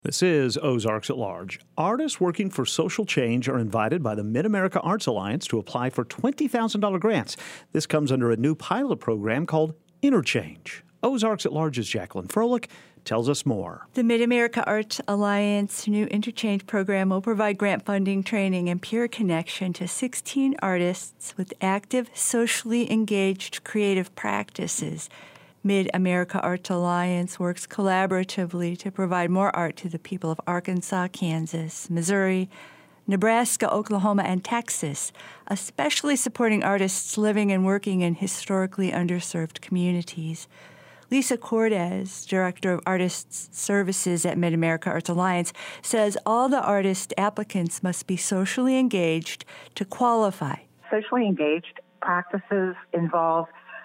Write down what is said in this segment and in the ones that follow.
This is Ozarks at Large. Artists working for social change are invited by the Mid-America Arts Alliance to apply for $20,000 grants. This comes under a new pilot program called Interchange. Ozarks at Large's Jacqueline Froelich tells us more. The Mid-America Arts Alliance new Interchange program will provide grant funding, training, and peer connection to 16 artists with active, socially engaged creative practices. Mid-America Arts Alliance works collaboratively to provide more art to the people of Arkansas, Kansas, Missouri, Nebraska, Oklahoma, and Texas, especially supporting artists living and working in historically underserved communities. Lisa Cordes, Director of Artists Services at Mid-America Arts Alliance, says all the artist applicants must be socially engaged to qualify. Socially engaged practices involve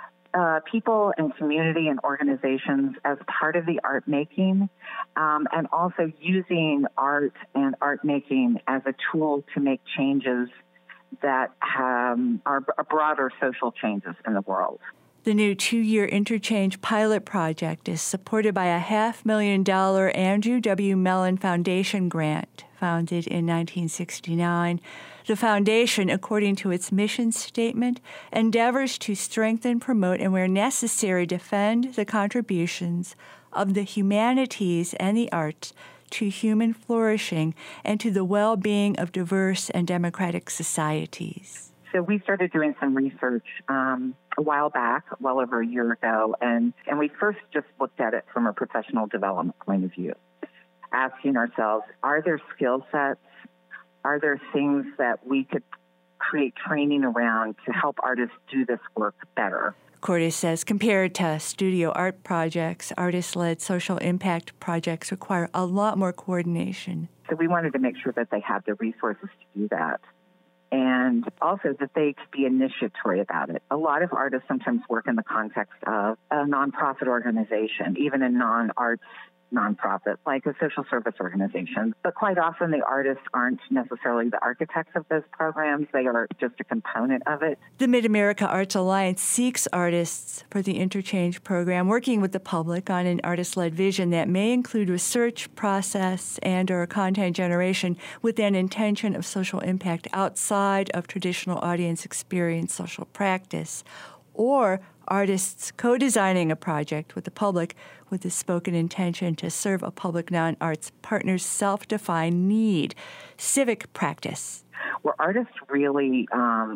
people and community and organizations as part of the art making, and also using art and art making as a tool to make changes that are broader social changes in the world. The new 2-year Interchange pilot project is supported by a $500,000 Andrew W. Mellon Foundation grant, founded in 1969. The foundation, according to its mission statement, endeavors to strengthen, promote, and where necessary, defend the contributions of the humanities and the arts to human flourishing and to the well-being of diverse and democratic societies. So we started doing some research a while back, well over a year ago, and we first just looked at it from a professional development point of view, asking ourselves, are there skill sets? Are there things that we could create training around to help artists do this work better? Cordes says compared to studio art projects, artist-led social impact projects require a lot more coordination. So we wanted to make sure that they had the resources to do that, and also that they could be initiatory about it. A lot of artists sometimes work in the context of a nonprofit organization, even a non-arts nonprofit, like a social service organization. But quite often the artists aren't necessarily the architects of those programs. They are just a component of it. The Mid-America Arts Alliance seeks artists for the Interchange program, working with the public on an artist-led vision that may include research, process, and or content generation with an intention of social impact outside of traditional audience experience social practice, or artists co-designing a project with the public with the spoken intention to serve a public non-arts partner's self-defined need, civic practice. Where artists really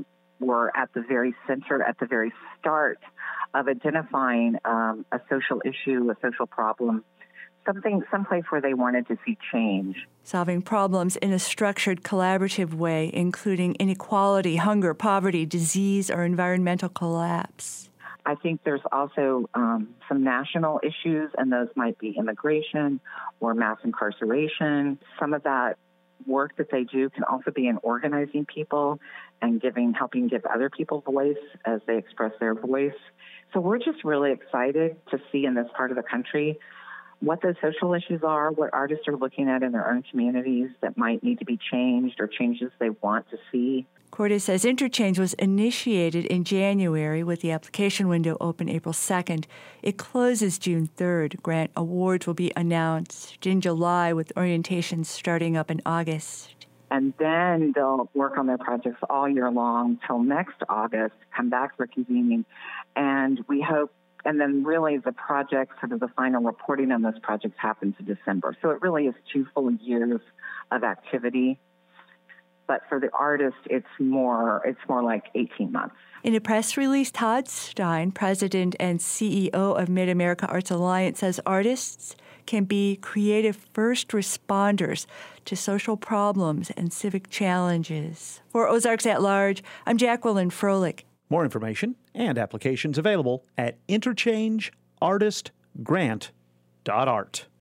were at the very center, at the very start of identifying a social issue, a social problem, someplace where they wanted to see change. Solving problems in a structured, collaborative way, including inequality, hunger, poverty, disease, or environmental collapse. I think there's also some national issues, and those might be immigration or mass incarceration. Some of that work that they do can also be in organizing people and helping give other people voice as they express their voice. So we're just really excited to see in this part of the country what those social issues are, what artists are looking at in their own communities that might need to be changed or changes they want to see. Cordes says Interchange was initiated in January with the application window open April 2nd. It closes June 3rd. Grant awards will be announced in July with orientations starting up in August. And then they'll work on their projects all year long till next August, come back for convening, and we hope. And then really the project, sort of the final reporting on those projects happens in December. So it really is 2 full years of activity. But for the artist, it's more like 18 months. In a press release, Todd Stein, president and CEO of Mid-America Arts Alliance, says artists can be creative first responders to social problems and civic challenges. For Ozarks at Large, I'm Jacqueline Froelich. More information and applications available at interchangeartistgrant.art.